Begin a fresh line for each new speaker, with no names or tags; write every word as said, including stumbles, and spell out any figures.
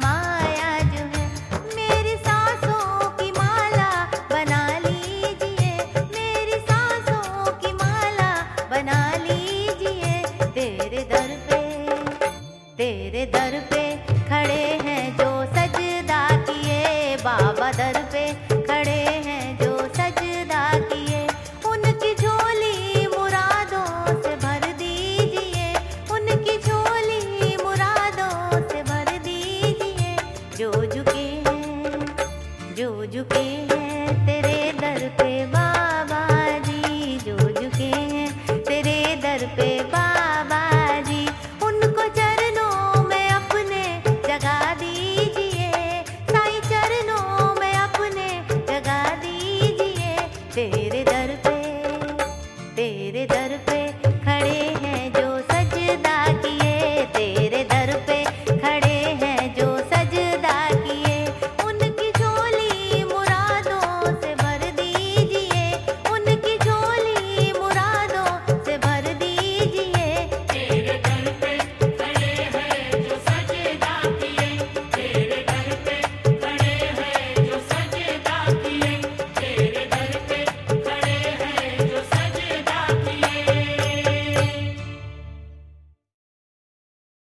माया जो है, मेरी सांसों की माला बना लीजिए, मेरी सांसों की माला बना लीजिए। तेरे दर पे, तेरे दर पे खड़े हैं जो सजदा किए, बाबा दर पे खड़े हैं जो सजदा किए। उनकी झोली मुरादों से भर दीजिए, उनकी झोली मुरादों से भर दीजिए। जो झुके हैं, जो झुके हैं तेरे दर पे बाबा जी, जो झुके हैं तेरे दर पे बाबा जी, उनको चरणों में अपने जगा दी